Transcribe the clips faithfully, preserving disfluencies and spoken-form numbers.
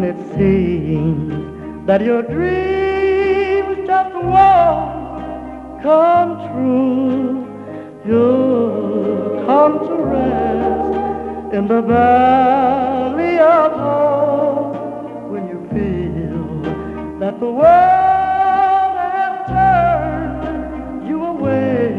when it seems that your dreams just won't come true. You'll come to rest in the valley of hope when you feel that the world has turned you away.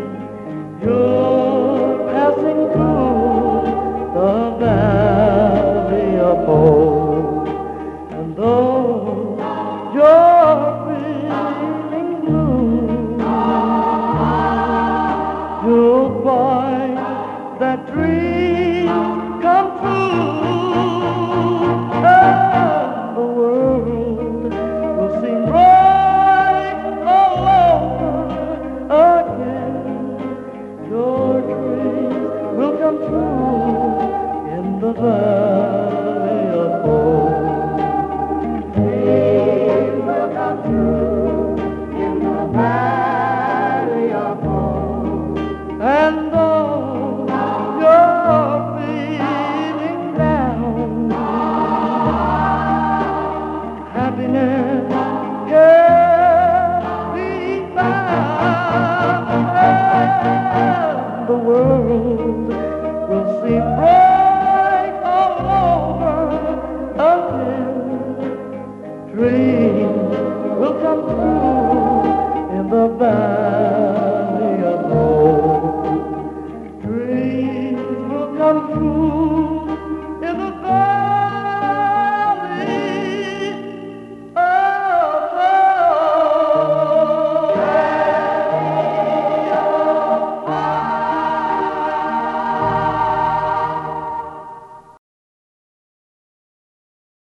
You're passing through the valley of hope, and though you're feeling blue, you'll find that dream